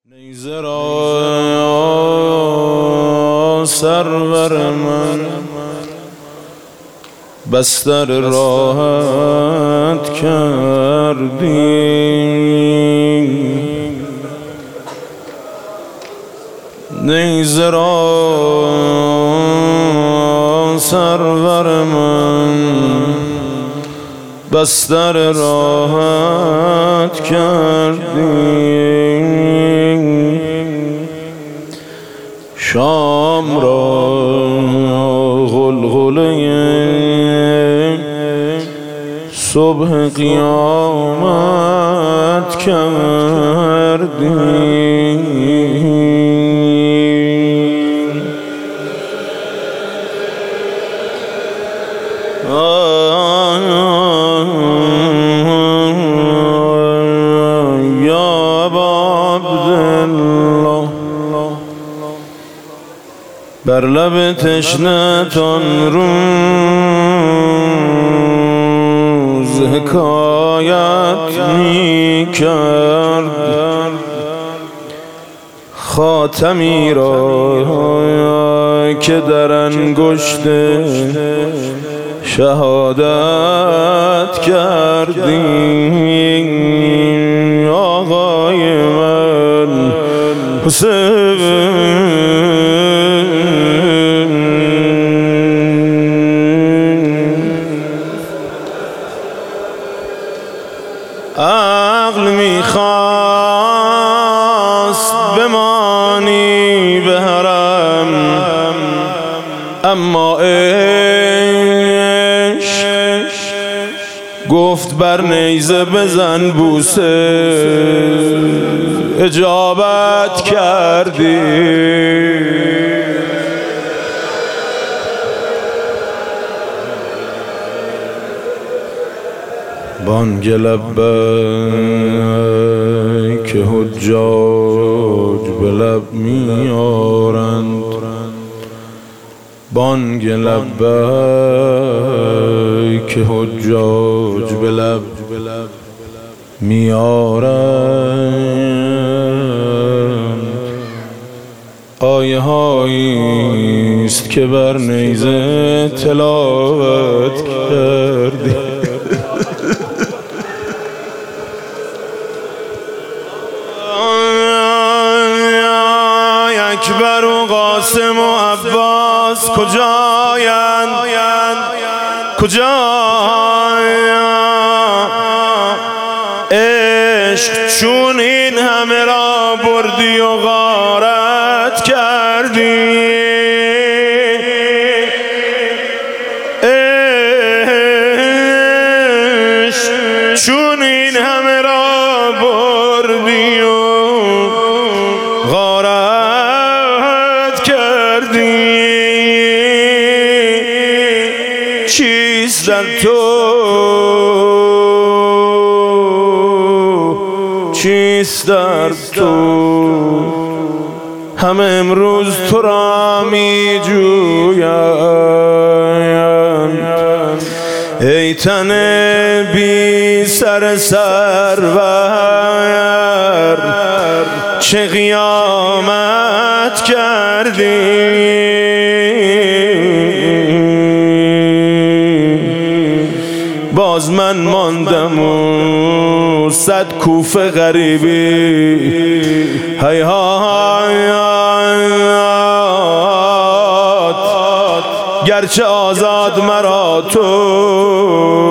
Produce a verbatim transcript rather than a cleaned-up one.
نیزه را سرور من بستر راحت کردی، نیزه را سرور من بستر راحت کردی، شام را غلغله صبح قیامت کردی، یا ابا عبدالله بر لب تشنه‌تان روز حکایت می کرد، خاتمی را که در انگشت شهادت کردی، آقای من حسین عقل میخواست بمانی به حرم، اما عشق گفت بر نیزه بزن بوسه، اجابت کردی. بانگ لبیک حجاج به لب میارند، بانگ لبیک حجاج به لب میارند، آیه هایی است که بر نیزه تلاوت کردی. اکبر و قاسم و عباس کجایند کجایند؟ عشق چون این همه را بردی و غارت کردی، عشق چون این همه را بردی و غارت کردی، چیست در تو چیست در تو همه امروز تو را می جویند، ای تن بی سر سرور چه قیامت کردی، باز من ماندم و صد کوفه غریبی، هیهات گرچه آزاد مرا تو